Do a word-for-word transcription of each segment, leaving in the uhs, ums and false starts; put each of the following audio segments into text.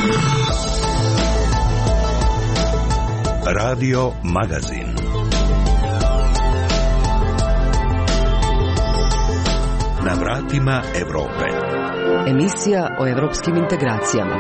Radio Magazin. Na vratima Evrope. Emisija o evropskim integracijama.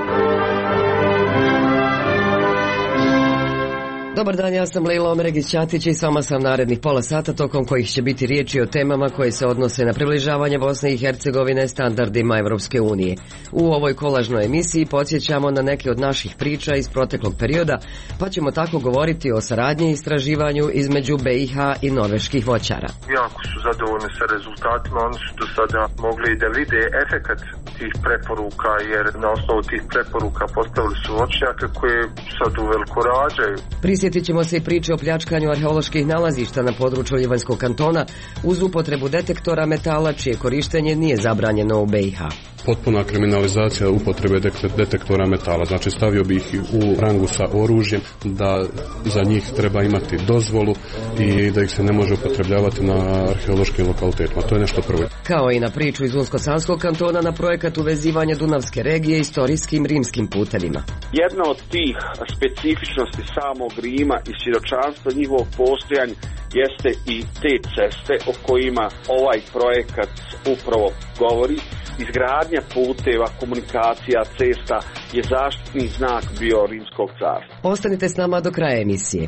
Dobar dan, ja sam Lejla Omeregić-Ćatić i s vama sam narednih pola sata, tokom kojih će biti riječi o temama koje se odnose na približavanje Bosne i Hercegovine standardima Evropske unije. U ovoj kolažnoj emisiji podsjećamo na neke od naših priča iz proteklog perioda, pa ćemo tako govoriti o saradnji i istraživanju između B i H i norveških voćara. Jako su zadovoljni sa rezultatima, oni su do sada mogli da vide efekat tih preporuka, jer na osnovu tih preporuka postavili su voćnjake koje sad uveliko rađaju. Prisjetit ćemo se i priče o pljačkanju arheoloških nalazišta na području Livanjskog kantona uz upotrebu detektora metala, čije korištenje nije zabranjeno u B i H. Potpuna kriminalizacija upotrebe detektora metala, znači stavio bi ih u rangu sa oružjem, da za njih treba imati dozvolu i da ih se ne može upotrebljavati na arheološkim lokalitetima. To je nešto prvo. Kao i na priču iz Unsko-Sanskog kantona na projekat uvezivanja Dunavske regije istorijskim rimskim putevima. Jedna od tih specifičnosti samog Rima i svjedočanstva njihovog postojanja jeste i te ceste o kojima ovaj projekat upravo govori. Izgradnja puteva, komunikacija, cesta je zaštitni znak bio Rimskog carstva. Ostanite s nama do kraja emisije.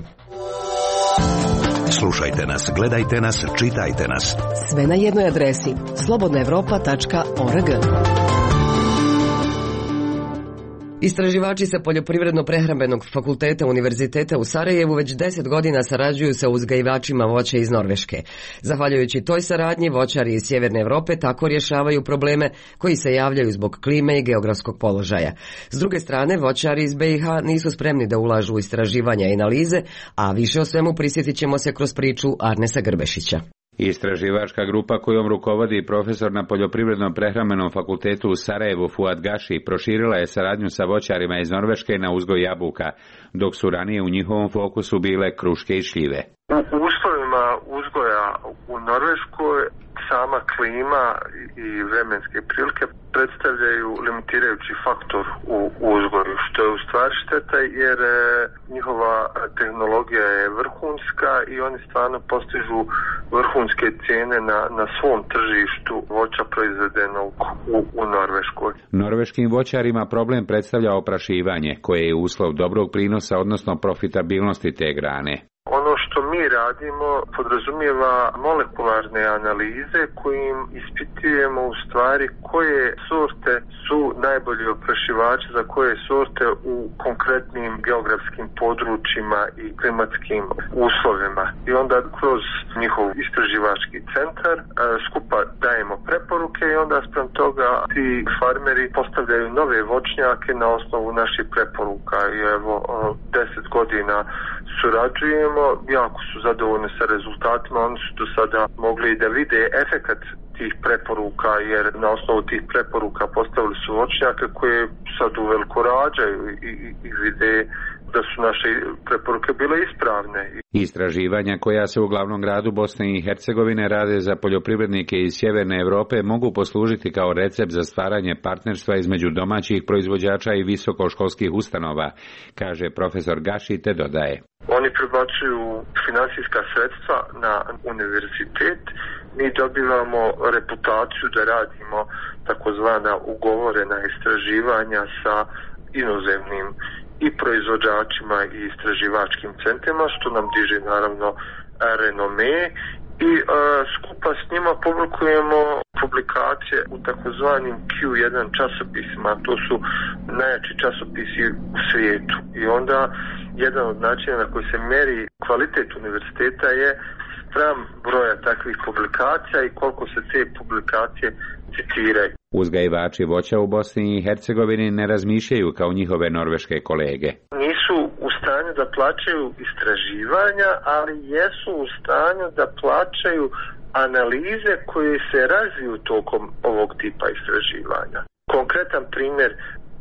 Slušajte nas, gledajte nas, čitajte nas. Sve na jednoj adresi slobodna evropa tačka org. Istraživači sa Poljoprivredno-prehrambenog fakulteta Univerziteta u Sarajevu već deset godina sarađuju sa uzgajivačima voća iz Norveške. Zahvaljujući toj saradnji, voćari iz Sjeverne Evrope tako rješavaju probleme koji se javljaju zbog klime i geografskog položaja. S druge strane, voćari iz B i H nisu spremni da ulažu u istraživanja i analize, a više o svemu prisjetit ćemo se kroz priču Arnesa Grbešića. Istraživačka grupa kojom rukovodi profesor na Poljoprivredno-prehrambenom fakultetu u Sarajevu Fuad Gaši proširila je saradnju sa voćarima iz Norveške na uzgoj jabuka, dok su ranije u njihovom fokusu bile kruške i šljive. U uslovima uzgoja u Norveškoj sama klima i vremenske prilike predstavljaju limitirajući faktor u uzgoju, što je u stvari šteta jer njihova tehnologija je vrhunska i oni stvarno postižu vrhunske cijene na, na svom tržištu voća proizvedenog u, u Norveškoj. Norveškim voćarima problem predstavlja oprašivanje, koje je uslov dobrog prinosa, odnosno profitabilnosti te grane. Ono što mi radimo podrazumijeva molekularne analize kojim ispitujemo u stvari koje sorte su najbolji oprašivači za koje sorte u konkretnim geografskim područjima i klimatskim uslovima. I onda kroz njihov istraživački centar skupa dajemo preporuke i onda sprem toga ti farmeri postavljaju nove voćnjake na osnovu naših preporuka. I evo, deset godina surađujemo. Jako su zadovoljni sa rezultatima, oni su do sada mogli da vide efekat tih preporuka, jer na osnovu tih preporuka postavili su voćnjake koje sad uveliko rađaju i, i, i vide da su naše preporuke bile ispravne. Istraživanja koja se u glavnom gradu Bosne i Hercegovine rade za poljoprivrednike iz Sjeverne Evrope mogu poslužiti kao recept za stvaranje partnerstva između domaćih proizvođača i visokoškolskih ustanova, kaže profesor Gaši te dodaje. Oni prebacuju finansijska sredstva na univerzitet, mi dobivamo reputaciju da radimo takozvana ugovorena istraživanja sa inozemnim i proizvođačima i istraživačkim centrima, što nam diže naravno renome i uh, skupa s njima publikujemo publikacije u takozvanim Q jedan časopisima, to su najjači časopisi u svijetu. I onda jedan od načina na koji se meri kvalitet univerziteta je spram broja takvih publikacija i koliko se te publikacije citiraju. Uzgajivači voća u Bosni i Hercegovini ne razmišljaju kao njihove norveške kolege. Nisu u stanju da plaćaju istraživanja, ali jesu u stanju da plaćaju analize koje se razviju tokom ovog tipa istraživanja. Konkretan primjer,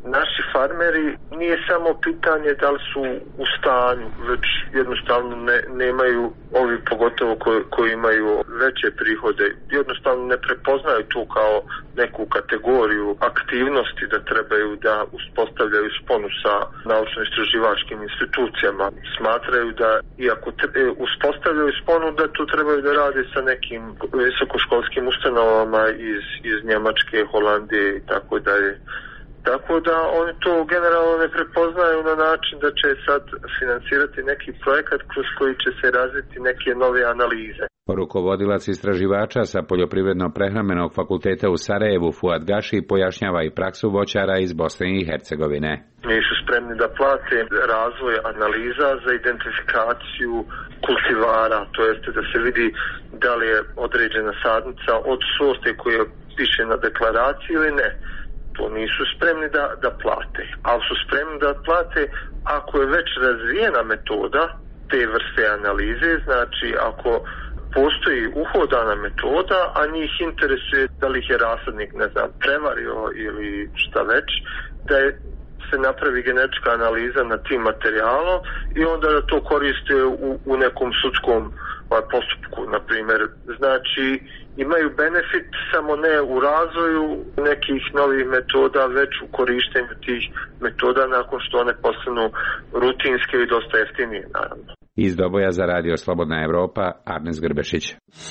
naši farmeri nije samo pitanje da li su u stanju, već jednostavno ne, nemaju ovi pogotovo koji, koji imaju veće prihode, jednostavno ne prepoznaju tu kao neku kategoriju aktivnosti da trebaju da uspostavljaju sponu sa naučno-istraživačkim institucijama. Smatraju da iako tre, uspostavljaju sponu da tu trebaju da rade sa nekim visokoškolskim ustanovama iz, iz Njemačke, Holandije i tako dalje. Tako da oni to generalno ne prepoznaju na način da će sad financirati neki projekat kroz koji će se razviti neke nove analize. Rukovodilac istraživača sa Poljoprivredno-prehrambenog fakulteta u Sarajevu Fuad Gaši pojašnjava i praksu voćara iz Bosne i Hercegovine. Nisu spremni da plate razvoj analiza za identifikaciju kultivara, to jeste da se vidi da li je određena sadnica od sorte koje piše na deklaraciji ili ne. To nisu spremni da, da plate, ali su spremni da plate ako je već razvijena metoda te vrste analize, znači ako postoji uhodana metoda, a njih interesuje da li ih je rasadnik, ne znam, prevario ili šta već, da je, se napravi genetička analiza na tim materijalom i onda da to koriste u, u nekom sudskom postupku, na primjer. Znači, imaju benefit samo ne u razvoju nekih novih metoda, već u korištenju tih metoda nakon što one postanu rutinske i dosta jeftinije, naravno. Iz Doboja za Radio Slobodna Evropa, Arnes Grbešić.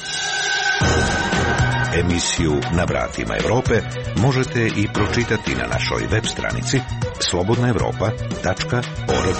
Emisiju Na vratima Evrope možete i pročitati na našoj web stranici slobodna evropa tačka org.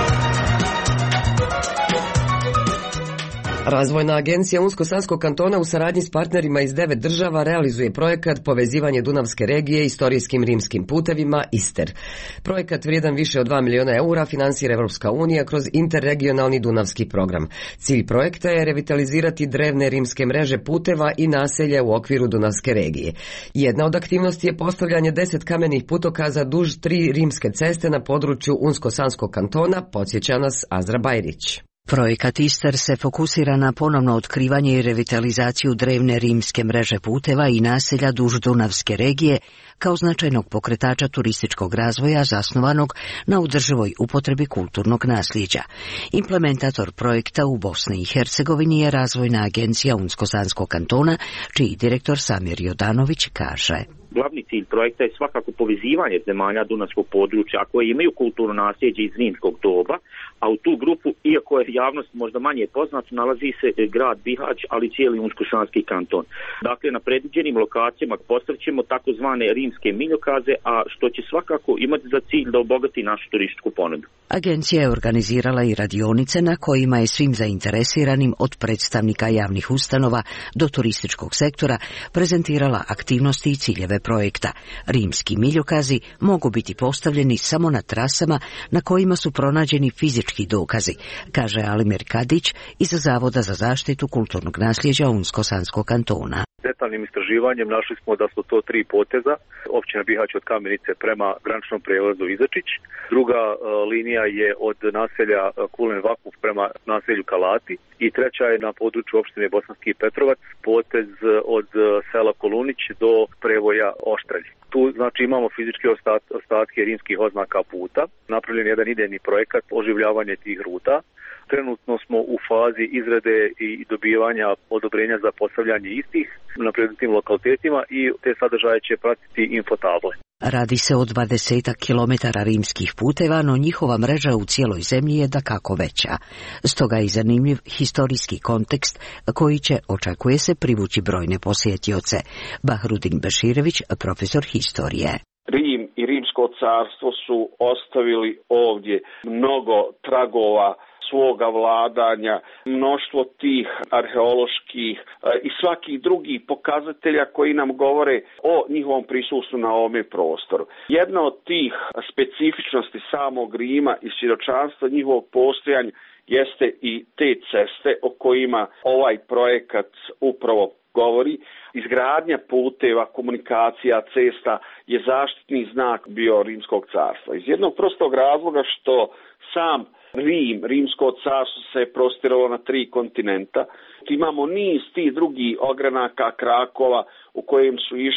Razvojna agencija Unsko-Sanskog kantona u saradnji s partnerima iz devet država realizuje projekat Povezivanje Dunavske regije istorijskim rimskim putevima ISTER. Projekat vrijedan više od dva miliona eura finansira Evropska unija kroz interregionalni Dunavski program. Cilj projekta je revitalizirati drevne rimske mreže puteva i naselja u okviru Dunavske regije. Jedna od aktivnosti je postavljanje deset kamenih putokaza duž tri rimske ceste na području Unsko-Sanskog kantona, podsjeća nas Azra Bajrić. Projekat ISTER se fokusira na ponovno otkrivanje i revitalizaciju drevne rimske mreže puteva i naselja duž Dunavske regije kao značajnog pokretača turističkog razvoja zasnovanog na održivoj upotrebi kulturnog nasljeđa. Implementator projekta u Bosni i Hercegovini je Razvojna agencija Unsko-Sanskog kantona, čiji direktor Samir Jodanović kaže: Glavni cilj projekta je svakako povezivanje zemalja Dunavskog područja koje imaju kulturno nasljeđe iz rimskog doba, a u tu grupu, iako je javnost možda manje poznat, nalazi se grad Bihać, ali cijeli Unsko-Sanski kanton. Dakle, na predviđenim lokacijama postavćemo takozvane rimske miljokaze, a što će svakako imati za cilj da obogati našu turističku ponudu. Agencija je organizirala i radionice na kojima je svim zainteresiranim od predstavnika javnih ustanova do turističkog sektora prezentirala aktivnosti i ciljeve projekta. Rimski miljokazi mogu biti postavljeni samo na trasama na kojima su pronađeni fizički dokazi, kaže Alimir Kadić iz Zavoda za zaštitu kulturnog nasljeđa Unsko-Sanskog kantona. Detaljnim istraživanjem našli smo da su to tri poteza. Općina Bihać od Kamenice prema graničnom prijelazu Izačić. Druga uh, linija je od naselja uh, Kulen Vakuf prema naselju Kalati. I treća je na području opštine Bosanski Petrovac, potez uh, od uh, sela Kolunić do prevoja Oštrelj. Tu znači imamo fizičke ostat, ostatke rimskih oznaka puta. Napravljen je jedan idejni projekat oživljavanje tih ruta. Trenutno smo u fazi izrade i dobivanja odobrenja za postavljanje istih na predmetnim lokalitetima i te sadržaje će pratiti infotable. Radi se o dvadesetak kilometara rimskih puteva, no njihova mreža u cijeloj zemlji je dakako veća. Stoga je zanimljiv historijski kontekst koji će, očekuje se, privući brojne posjetioce. Bahrudin Beširević, profesor historije. Rim i Rimsko carstvo su ostavili ovdje mnogo tragova svoga vladanja, mnoštvo tih arheoloških i svakih drugih pokazatelja koji nam govore o njihovom prisustvu na ovome prostoru. Jedna od tih specifičnosti samog Rima i svjedočanstva njihovog postojanja jeste i te ceste o kojima ovaj projekat upravo govori. Izgradnja puteva, komunikacija, cesta je zaštitni znak bio Rimskog carstva. Iz jednog prostog razloga što sam Rim, Rimsko carstvo se prostiralo na tri kontinenta. Imamo niz tih drugih ogranaka, krakova u kojem su išli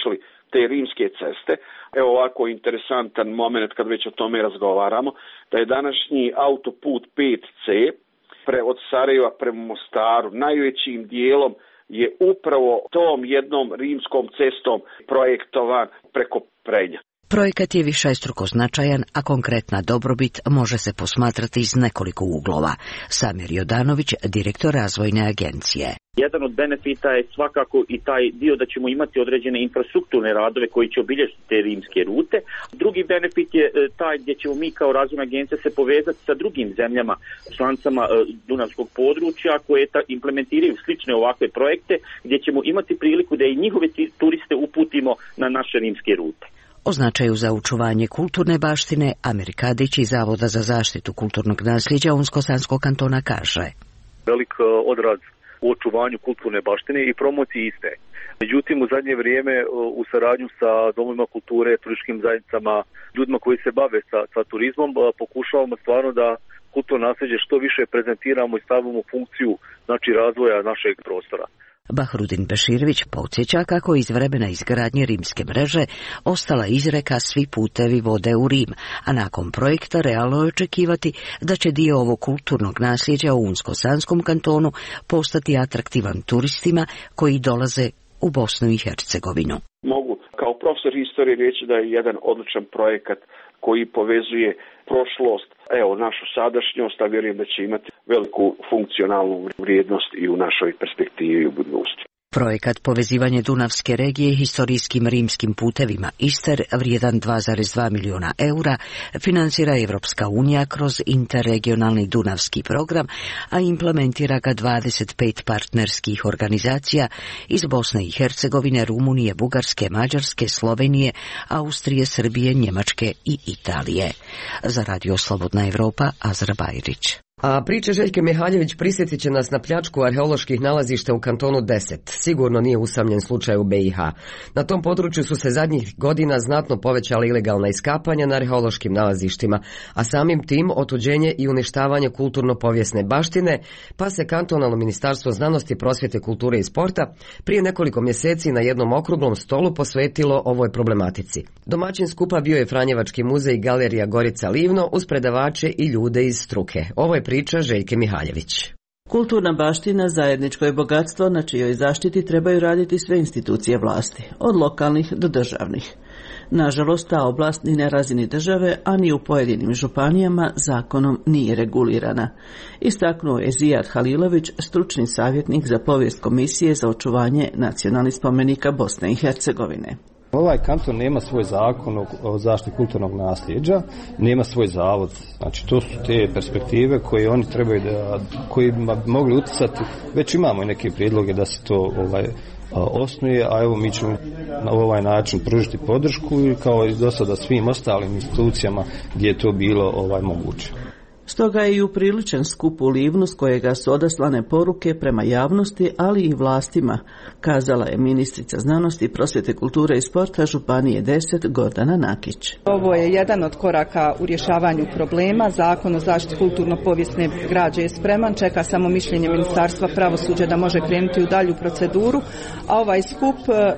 te rimske ceste. Evo ovako interesantan moment kad već o tome razgovaramo, da je današnji autoput pet ce pre, od Sarajeva prema Mostaru najvećim dijelom je upravo tom jednom rimskom cestom projektovan preko Prenja. Projekat je višestruko značajan, a konkretna dobrobit može se posmatrati iz nekoliko uglova. Samir Jodanović, direktor razvojne agencije. Jedan od benefita je svakako i taj dio da ćemo imati određene infrastrukturne radove koji će obilježiti te rimske rute. Drugi benefit je taj gdje ćemo mi kao razvojna agencija se povezati sa drugim zemljama, članicama Dunavskog područja koje implementiraju slične ovakve projekte, gdje ćemo imati priliku da i njihove turiste uputimo na naše rimske rute. O značaju za očuvanje kulturne baštine Amir Kadić iz Zavoda za zaštitu kulturnog nasljeđa Unsko-Sanskog kantona kaže: Velik odraz u očuvanju kulturne baštine i promociji iste. Međutim, u zadnje vrijeme u saradnju sa domovima kulture, turističkim zajednicama, ljudima koji se bave sa, sa turizmom, pokušavamo stvarno da kulturno nasljeđe što više prezentiramo i stavimo u funkciju, znači, razvoja našeg prostora. Bahrudin Beširović podsjeća kako iz vremena izgradnje rimske mreže ostala izreka svi putevi vode u Rim, a nakon projekta realno je očekivati da će dio ovog kulturnog nasljeđa u Unsko-Sanskom kantonu postati atraktivan turistima koji dolaze u Bosnu i Hercegovinu. Mogu kao profesor historije reći da je jedan odličan projekat koji povezuje prošlost, evo, našu sadašnjost, a vjerujem da će imati veliku funkcionalnu vrijednost i u našoj perspektivi u budućnosti. Projekat povezivanje Dunavske regije historijskim rimskim putevima Ister, vrijedan dva zarez dva miliona eura, financira Evropska unija kroz interregionalni Dunavski program, a implementira ga dvadeset pet partnerskih organizacija iz Bosne i Hercegovine, Rumunije, Bugarske, Mađarske, Slovenije, Austrije, Srbije, Njemačke i Italije. Za Radio Slobodna Evropa, Azra Bajrić. A priče Željke Mihaljević prisjetit će nas na pljačku arheoloških nalazišta u kantonu deset. Sigurno nije usamljen slučaj u be i ha. Na tom području su se zadnjih godina znatno povećala ilegalna iskapanja na arheološkim nalazištima, a samim tim otuđenje i uništavanje kulturno-povijesne baštine, pa se kantonalno ministarstvo znanosti, prosvjete, kulture i sporta prije nekoliko mjeseci na jednom okruglom stolu posvetilo ovoj problematici. Domaćin skupa bio je Franjevački muzej i galerija Gorica Livno uz predavače i ljude iz struke. Ovo je priča Željke Mihaljević. Kulturna baština zajedničko je bogatstvo na čijoj zaštiti trebaju raditi sve institucije vlasti, od lokalnih do državnih. Nažalost, ta oblast ni na razini države, a ni u pojedinim županijama zakonom nije regulirana. Istaknuo je Zijad Halilović, stručni savjetnik za povijest Komisije za očuvanje nacionalnih spomenika Bosne i Hercegovine. Ovaj kanton nema svoj zakon o zaštiti kulturnog nasljeđa, nema svoj zavod. Znači, to su te perspektive koje oni trebaju da, koji bi mogli utjecati. Već imamo i neke prijedloge da se to ovaj, osnuje, a evo mi ćemo na ovaj način pružiti podršku i kao i do sada svim ostalim institucijama gdje je to bilo ovaj moguće. Stoga je i upriličen skup u Livnu s kojega su odaslane poruke prema javnosti, ali i vlastima, kazala je ministrica znanosti, prosvjete, kulture i sporta Županije deset Gordana Nakić. Ovo je jedan od koraka u rješavanju problema. Zakon o zaštiti kulturno-povijesne građe je spreman, čeka samo mišljenje Ministarstva pravosuđa da može krenuti u dalju proceduru, a ovaj skup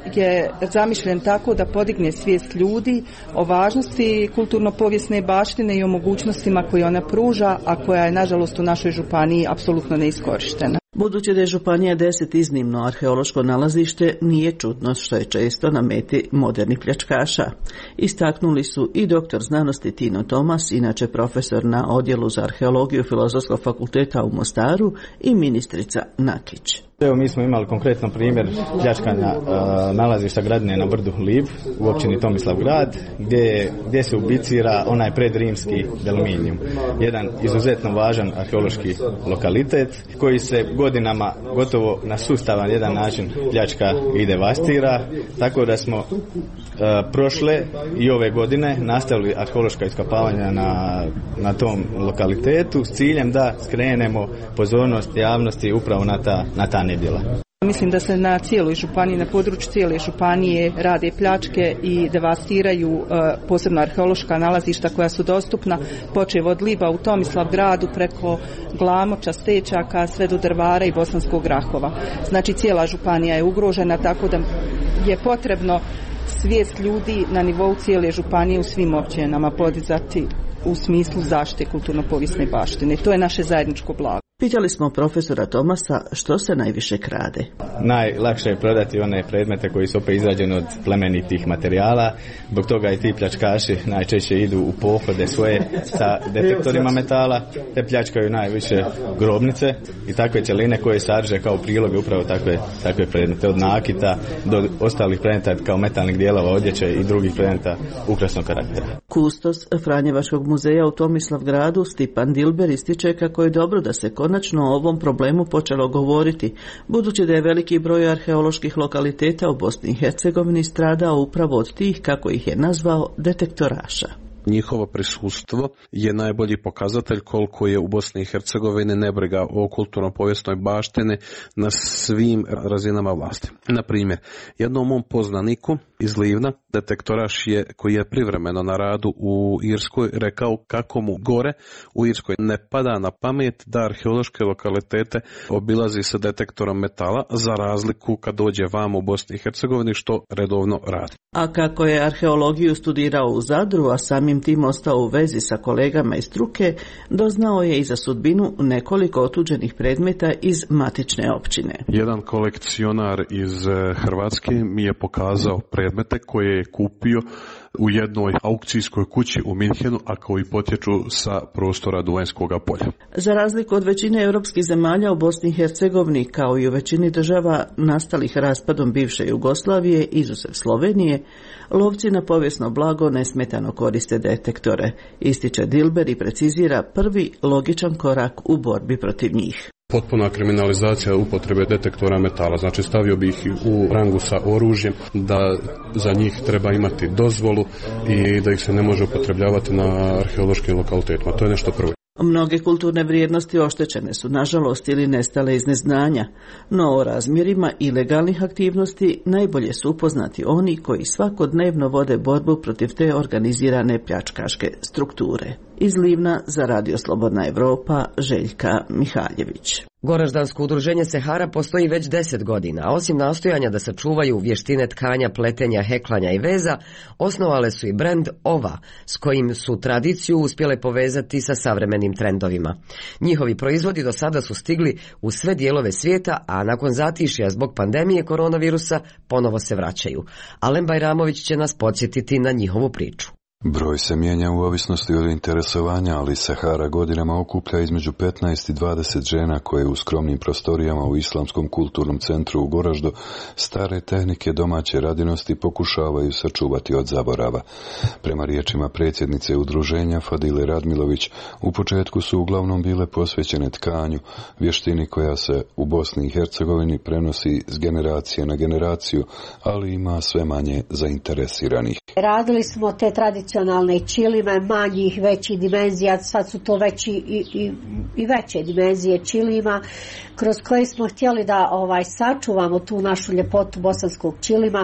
je zamišljen tako da podigne svijest ljudi o važnosti kulturno-povijesne baštine i o mogućnostima koje ona pruža, a koja je nažalost u našoj županiji apsolutno neiskorištena. Budući da je Županija deset iznimno arheološko nalazište, nije čudno što je često na meti modernih pljačkaša. Istaknuli su i doktor znanosti Tino Tomas, inače profesor na odjelu za arheologiju Filozofskog fakulteta u Mostaru, i ministrica Nakić. Evo, mi smo imali konkretno primjer pljačkanja uh, nalazišta Gradine na brdu Lib u općini Tomislavgrad, gdje, gdje se ubicira onaj predrimski Delminijum. Jedan izuzetno važan arheološki lokalitet koji se godinama gotovo na sustavan jedan način pljačka i devastira, tako da smo uh, prošle i ove godine nastavili arheološka iskopavanja na, na tom lokalitetu s ciljem da skrenemo pozornost javnosti upravo na ta, na ta nedjela. Mislim da se na cijeloj županiji, na području cijele županije rade pljačke i devastiraju posebno arheološka nalazišta koja su dostupna, počev od Liba u Tomislavgradu preko Glamoča, Stečaka, sve do Drvara i Bosanskog Grahova. Znači cijela županija je ugrožena, tako da je potrebno svijest ljudi na nivou cijele županije u svim općinama podizati u smislu zaštite kulturno-povijesne baštine. To je naše zajedničko blago. Pitali smo profesora Tomasa što se najviše krade. Najlakše je prodati one predmete koji su opet izrađeni od plemenitih materijala, zbog toga i ti pljačkaši najčešće idu u pohode svoje sa detektorima metala, te pljačkaju najviše grobnice i takve ćeline koje sadrže kao priloge upravo takve, takve predmete, od nakita do ostalih predmeta kao metalnih dijelova odjeće i drugih predmeta ukrasnog karaktera. Kustos Franjevačkog muzeja u Tomislavgradu Stipan Dilber ističe kako je dobro da se konačno o ovom problemu počelo govoriti, budući da je veliki broj arheoloških lokaliteta u Bosni i Hercegovini stradao upravo od tih, kako ih je nazvao, detektoraša. Njihovo prisustvo je najbolji pokazatelj koliko je u Bosni i Hercegovini nebriga o kulturno-povijesnoj baštini na svim razinama vlasti. Na primjer, jednom mom poznaniku iz Livna, detektoraš je, koji je privremeno na radu u Irskoj, rekao kako mu gore u Irskoj ne pada na pamet da arheološke lokalitete obilazi sa detektorom metala, za razliku kad dođe vam u Bosni i Hercegovini, što redovno radi. A kako je arheologiju studirao u Zadru, a samim tim ostao u vezi sa kolegama iz struke, doznao je i za sudbinu nekoliko otuđenih predmeta iz matične općine. Jedan kolekcionar iz Hrvatske mi je pokazao predmete koje je kupio u jednoj aukcijskoj kući u Minhenu, a koji potječu sa prostora Duvanjskoga polja. Za razliku od većine europskih zemalja, u Bosni i Hercegovini, kao i u većini država nastalih raspadom bivše Jugoslavije, izuzev Slovenije, lovci na povijesno blago nesmetano koriste detektore, ističe Dilber i precizira prvi logičan korak u borbi protiv njih. Potpuna kriminalizacija upotrebe detektora metala, znači stavio bi ih u rangu sa oružjem, da za njih treba imati dozvolu i da ih se ne može upotrebljavati na arheološkim lokalitetima. To je nešto prvo. Mnoge kulturne vrijednosti oštećene su, nažalost, ili nestale iz neznanja, no o razmjerima ilegalnih aktivnosti najbolje su upoznati oni koji svakodnevno vode borbu protiv te organizirane pljačkaške strukture. Iz Livna za Radio Slobodna Evropa, Željka Mihaljević. Goraždansko udruženje Sehara postoji već deset godina, a osim nastojanja da sačuvaju vještine tkanja, pletenja, heklanja i veza, osnovale su i brend Ova, s kojim su tradiciju uspjele povezati sa savremenim trendovima. Njihovi proizvodi do sada su stigli u sve dijelove svijeta, a nakon zatišja zbog pandemije koronavirusa ponovo se vraćaju. Alen Bajramović će nas podsjetiti na njihovu priču. Broj se mijenja u ovisnosti od interesovanja, ali Sehara godinama okuplja između petnaest i dvadeset žena koje u skromnim prostorijama u Islamskom kulturnom centru u Goraždu stare tehnike domaće radinosti pokušavaju sačuvati od zaborava. Prema riječima predsjednice udruženja Fadile Radmilović, u početku su uglavnom bile posvećene tkanju, vještini koja se u Bosni i Hercegovini prenosi s generacije na generaciju, ali ima sve manje zainteresiranih. Radili smo te tradicionalne čilime, manjih, većih dimenzija, sad su to veći i, i, i veće dimenzije čilima, kroz koje smo htjeli da ovaj sačuvamo tu našu ljepotu bosanskog čilima,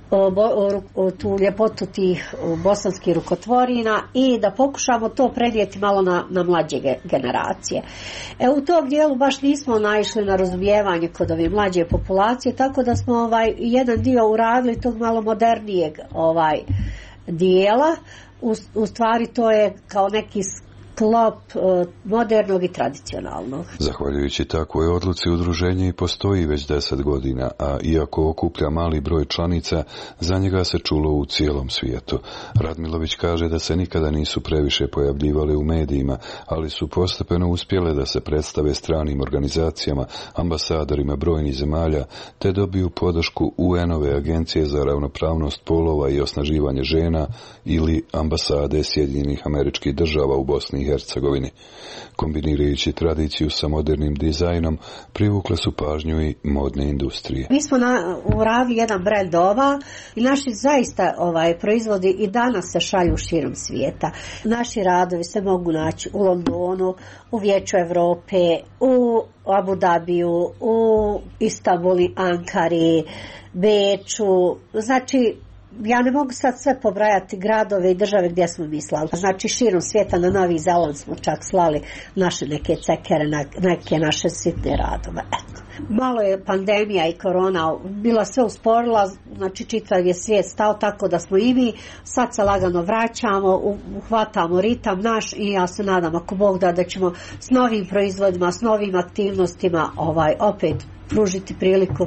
tu ljepotu tih bosanskih rukotvorina i da pokušamo to prenijeti malo na, na mlađe generacije. E, u tom dijelu baš nismo naišli na razumijevanje kod ove mlađe populacije, tako da smo ovaj jedan dio uradili tog malo modernijeg ovaj dijela. U, u stvari to je kao neki sklop modernog i tradicionalnog. Zahvaljujući takvoj odluci udruženje i postoji već deset godina, a iako okuplja mali broj članica, za njega se čulo u cijelom svijetu. Radmilović kaže da se nikada nisu previše pojavljivale u medijima, ali su postepeno uspjele da se predstave stranim organizacijama, ambasadorima brojnih zemalja, te dobiju podršku U N-ove agencije za ravnopravnost polova i osnaživanje žena ili ambasade Sjedinjenih Američkih Država u Bosni i Hercegovini. Kombinirajući tradiciju sa modernim dizajnom, privukle su pažnju i modne industrije. Mi smo na, uradili jedan brand Ova i naši zaista ovaj, proizvodi i danas se šalju širom svijeta. Naši radovi se mogu naći u Londonu, u Vijeću Europe, u Abu Dhabiju, u Istanbuli, Ankari, Beču, znači ja ne mogu sad sve pobrajati gradove i države gdje smo mi slali. Znači širom svijeta, na Novi Zeland smo čak slali naše neke cekere, neke naše sitne radove. Eto. Malo je pandemija i korona bila sve usporila, znači čitav je svijet stao, tako da smo i mi sad se lagano vraćamo, uhvatamo ritam naš i ja se nadam, ako Bog da, da ćemo s novim proizvodima, s novim aktivnostima ovaj opet pružiti priliku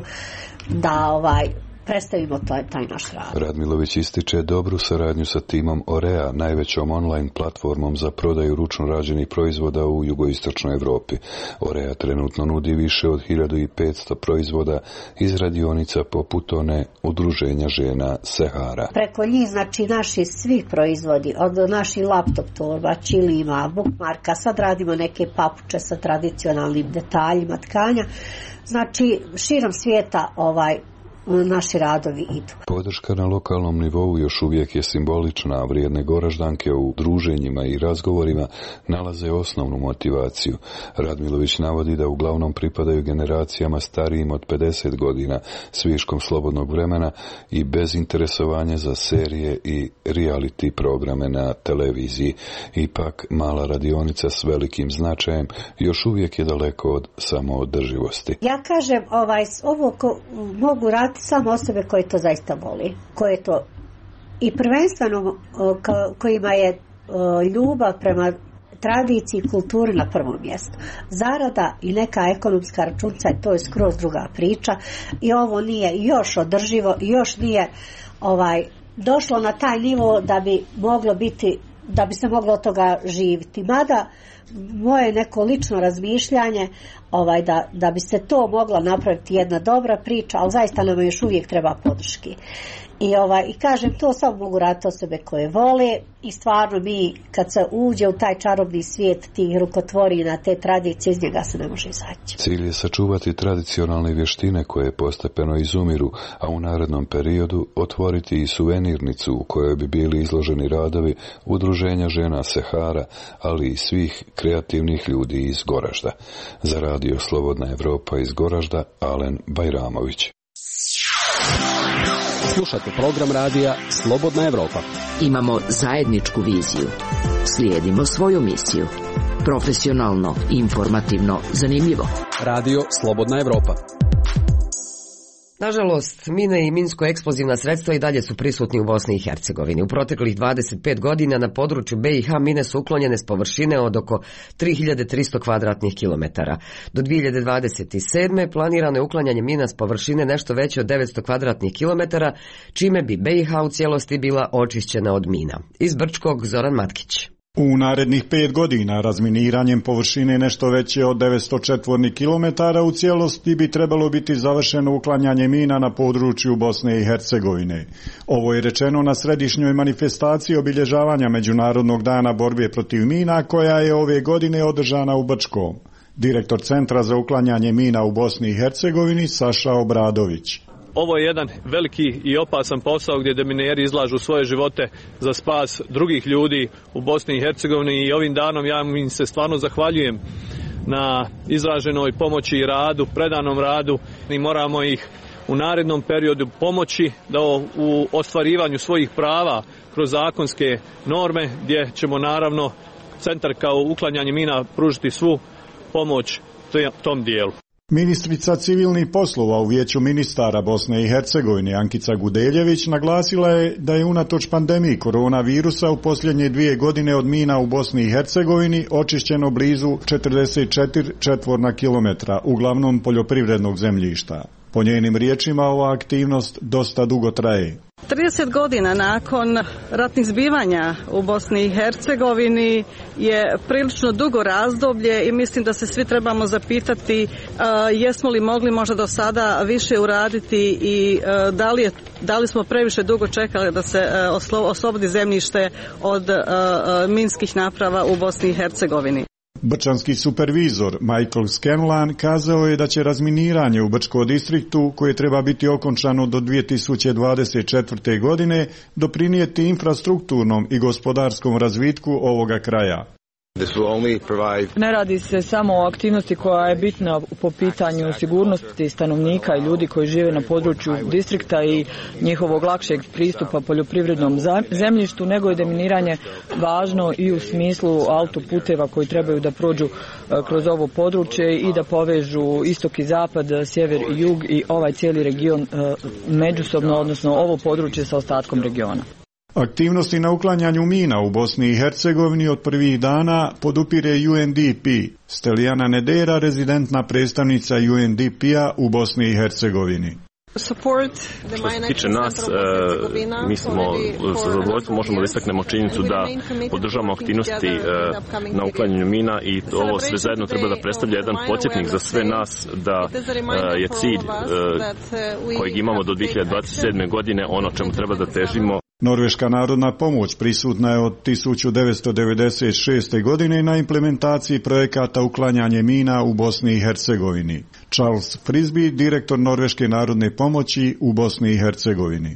da ovaj predstavimo taj, taj naš rad. Radmilović ističe dobru saradnju sa timom Orea, najvećom online platformom za prodaju ručno rađenih proizvoda u jugoistočnoj Evropi. Orea trenutno nudi više od hiljadu petsto proizvoda iz radionica poput one Udruženja žena Sehara. Preko njih, znači, naši svih proizvodi, od naših laptop torba, čilima, bookmarka, sad radimo neke papuče sa tradicionalnim detaljima tkanja. Znači, širom svijeta ovaj naši radovi idu. Podrška na lokalnom nivou još uvijek je simbolična, a vrijedne Goraždanke u druženjima i razgovorima nalaze osnovnu motivaciju. Radmilović navodi da uglavnom pripadaju generacijama starijim od pedeset godina s viškom slobodnog vremena i bez interesovanja za serije i reality programe na televiziji. Ipak, mala radionica s velikim značajem još uvijek je daleko od samoodrživosti. Ja kažem, ovaj, ovo ko, mogu raditi samo osobe koje to zaista voli, koje to i prvenstveno kojima je ljubav prema tradiciji i kulturi na prvom mjestu. Zarada i neka ekonomska računica, to je skroz druga priča i ovo nije još održivo, još nije ovaj došlo na taj nivo da bi moglo biti, da bi se moglo od toga živjeti. Mada moje neko lično razmišljanje ovaj, da, da bi se to mogla napraviti jedna dobra priča, ali zaista nam još uvijek treba podrški. I, ovaj, I kažem, to samo mogu raditi osobe koje vole i stvarno mi kad se uđe u taj čarobni svijet tih rukotvorina, te tradicije, iz njega se ne može izaći. Cilj je sačuvati tradicionalne vještine koje postepeno izumiru, a u narednom periodu otvoriti i suvenirnicu u kojoj bi bili izloženi radovi Udruženja žena Sehara, ali i svih kreativnih ljudi iz Goražda. Za radio Slobodna Evropa iz Goražda, Alen Bajramović. Slušate program radija Slobodna Evropa. Imamo zajedničku viziju. Slijedimo svoju misiju. Profesionalno, informativno, zanimljivo. Radio Slobodna Evropa. Nažalost, mine i minsko-eksplozivna sredstva i dalje su prisutni u Bosni i Hercegovini. U proteklih dvadeset pet godina na području B i H mine su uklonjene s površine od oko tri hiljade tristo kvadratnih kilometara. Do dvije hiljade dvadeset sedme planirano je uklanjanje mina s površine nešto veće od devetsto kvadratnih kilometara, čime bi B i H u cijelosti bila očišćena od mina. Iz Brčkog, Zoran Matkić. U narednih pet godina razminiranjem površine nešto veće od devetsto četvornih kilometara u cijelosti bi trebalo biti završeno uklanjanje mina na području Bosne i Hercegovine. Ovo je rečeno na središnjoj manifestaciji obilježavanja Međunarodnog dana borbe protiv mina koja je ove godine održana u Brčkom. Direktor Centra za uklanjanje mina u Bosni i Hercegovini Saša Obradović. Ovo je jedan veliki i opasan posao gdje demineri izlažu svoje živote za spas drugih ljudi u Bosni i Hercegovini i ovim danom ja im se stvarno zahvaljujem na izraženoj pomoći i radu, predanom radu i moramo ih u narednom periodu pomoći da u ostvarivanju svojih prava kroz zakonske norme gdje ćemo naravno centar kao uklanjanje mina pružiti svu pomoć tom dijelu. Ministrica civilnih poslova u Vijeću ministara Bosne i Hercegovine Ankica Gudeljević naglasila je da je unatoč pandemiji koronavirusa u posljednje dvije godine od mina u Bosni i Hercegovini očišćeno blizu četrdeset četiri četvorna kilometra, uglavnom poljoprivrednog zemljišta. Po njenim riječima ova aktivnost dosta dugo traje. trideset godina nakon ratnih zbivanja u Bosni i Hercegovini je prilično dugo razdoblje i mislim da se svi trebamo zapitati uh, jesmo li mogli možda do sada više uraditi i uh, da li, je, da li smo previše dugo čekali da se uh, oslo, oslobodi zemljište od uh, uh, minskih naprava u Bosni i Hercegovini. Brčanski supervizor Michael Scanlan kazao je da će razminiranje u Brčkom distriktu, koje treba biti okončano do dvije tisuće dvadeset četvrte. godine, doprinijeti infrastrukturnom i gospodarskom razvitku ovoga kraja. Ne radi se samo o aktivnosti koja je bitna po pitanju sigurnosti stanovnika i ljudi koji žive na području distrikta i njihovog lakšeg pristupa poljoprivrednom zemljištu, nego je deminiranje važno i u smislu autoputeva koji trebaju da prođu kroz ovo područje i da povežu istok i zapad, sjever i jug i ovaj cijeli region međusobno, odnosno ovo područje sa ostatkom regiona. Aktivnosti na uklanjanju mina u Bosni i Hercegovini od prvih dana podupire U N D P. Stelijana Nedera, rezidentna predstavnica U N D P-a u Bosni i Hercegovini. Što se tiče nas, mi smo sa zadovoljstvom možemo da istaknemo činjenicu da podržavamo aktivnosti na uklanjanju mina i ovo sve zajedno treba da predstavlja jedan podsjetnik za sve nas da je cilj kojeg imamo do dvije hiljade dvadeset sedme. godine ono čemu treba da težimo. Norveška narodna pomoć prisutna je od tisuću devetsto devedeset šeste. godine na implementaciji projekata uklanjanje mina u Bosni i Hercegovini. Charles Frisby, direktor Norveške narodne pomoći u Bosni i Hercegovini.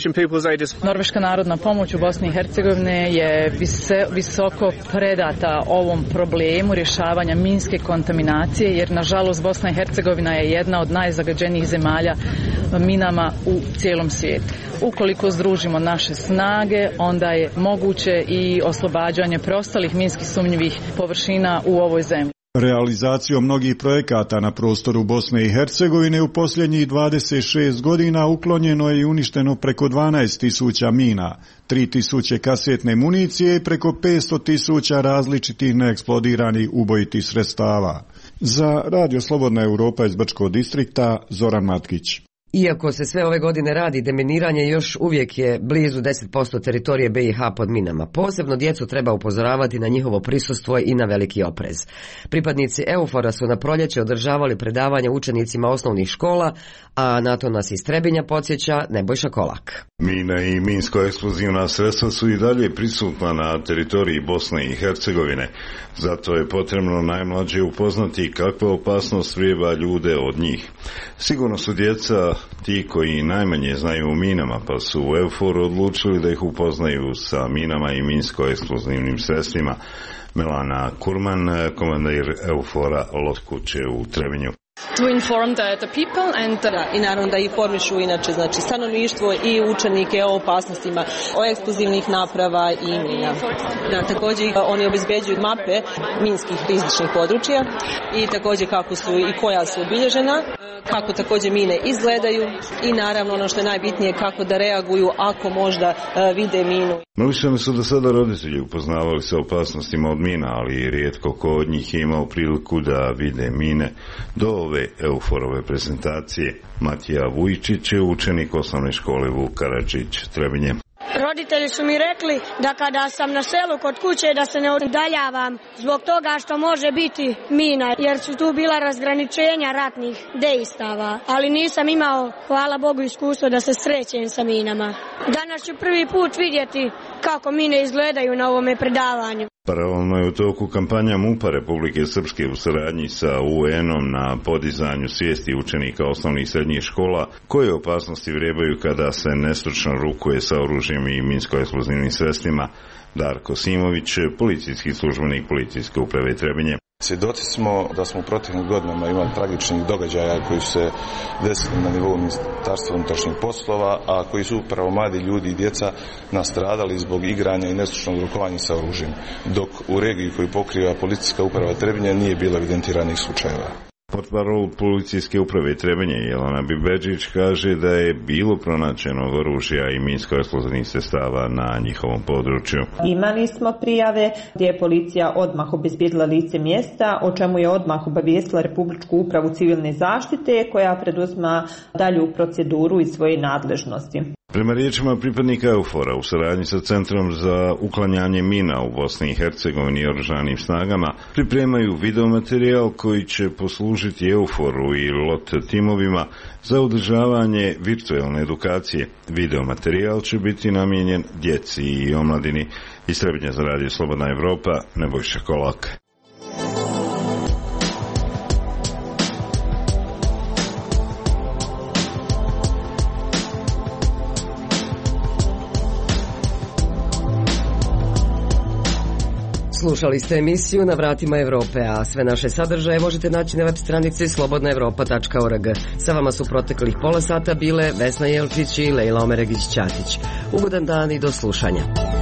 Norveška narodna pomoć u Bosni i Hercegovini je visoko predata ovom problemu rješavanja minske kontaminacije, jer nažalost Bosna i Hercegovina je jedna od najzagađenijih zemalja minama u cijelom svijetu. Ukoliko združimo naše snage, onda je moguće i oslobađanje preostalih minski sumnjivih površina u ovoj zemlji. Realizacijom mnogih projekata na prostoru Bosne i Hercegovine u posljednjih dvadeset šest godina uklonjeno je i uništeno preko dvanaest tisuća mina, tri tisuće kasetne municije i preko petsto tisuća različitih neeksplodiranih ubojitih sredstava. Za Radio Slobodna Europa iz Brčkog distrikta, Zoran Matkić. Iako se sve ove godine radi, deminiranje još uvijek je blizu deset posto teritorije B i H pod minama. Posebno djecu treba upozoravati na njihovo prisustvo i na veliki oprez. Pripadnici EUFOR-a su na proljeće održavali predavanje učenicima osnovnih škola, a na to nas iz Trebinja podsjeća Nebojša Kolak. Mina i minsko-eksplozivna sredstva su i dalje prisutna na teritoriji Bosne i Hercegovine. Zato je potrebno najmlađe upoznati kakva opasnost vrijeba ljude od njih. Sigurno su djeca ti koji najmanje znaju o minama, pa su u EUFOR odlučili da ih upoznaju sa minama i minsko-eksplozivnim sredstvima. Melana Kurman, komandir EUFOR-a Lotkuće u Trebinju. To inform the, the people and the... I naravno da informišu inače znači stanovništvo i učenike o opasnostima o eksplozivnih naprava i mina. Da, također oni obezbeđuju mape minskih rizičnih područja i također kako su i koja su obilježena, kako također mine izgledaju i naravno ono što je najbitnije kako da reaguju ako možda uh, vide minu. Mnogi su do sada roditelji upoznavali sa opasnostima od mina, ali rijetko ko od njih je imao priliku da vide mine. Do ove EUFOR-ove prezentacije Matija Vujčić je učenik osnovne škole Vuk Karadžić, Trebinje. Roditelji su mi rekli da kada sam na selu kod kuće da se ne udaljavam zbog toga što može biti mina, jer su tu bila razgraničenja ratnih dejstava, ali nisam imao, hvala Bogu, iskustvo da se srećem sa minama. Danas ću prvi put vidjeti kako mine izgledaju na ovome predavanju. Paralelno je u toku kampanja MUP-a Republike Srpske u saradnji sa U N-om na podizanju svijesti učenika osnovnih i srednjih škola koje opasnosti vrebaju kada se nestručno rukuje sa oružjem i minsko-eksplozivnim sredstvima. Darko Simović, policijski službenik Policijske uprave Trebinje. Svjedoci smo da smo u proteklim godinama imali tragičnih događaja koji su se desili na nivou Ministarstva unutrašnjih poslova, a koji su upravo mladi ljudi i djeca nastradali zbog igranja i nestručnog rukovanja sa oružjem, dok u regiji koju pokriva Policijska uprava Trebinje nije bilo evidentiranih slučajeva. Portparol Policijske uprave Trebinje Jelena Bibeđić kaže da je bilo pronađeno oružja i minsko-eksplozivnih sredstava na njihovom području. Imali smo prijave gdje je policija odmah obezbijedila lice mjesta, o čemu je odmah obavijestila Republičku upravu civilne zaštite koja preduzima dalju proceduru iz svoje nadležnosti. Prema riječima pripadnika EUFOR-a u saradnji sa Centrom za uklanjanje mina u Bosni i Hercegovini i oružanim snagama pripremaju videomaterijal koji će poslužiti EUFOR-u i LOT timovima za održavanje virtualne edukacije. Videomaterijal će biti namijenjen djeci i omladini. Iz Trebinja za Radio Slobodna Evropa, Nebojša Kolak. Slušali ste emisiju Na vratima Evrope, a sve naše sadržaje možete naći na web stranici slobodna evropa tačka org. Sa vama su proteklih pola sata bile Vesna Jelčić i Lejla Omeregić-Ćatić. Ugodan dan i do slušanja.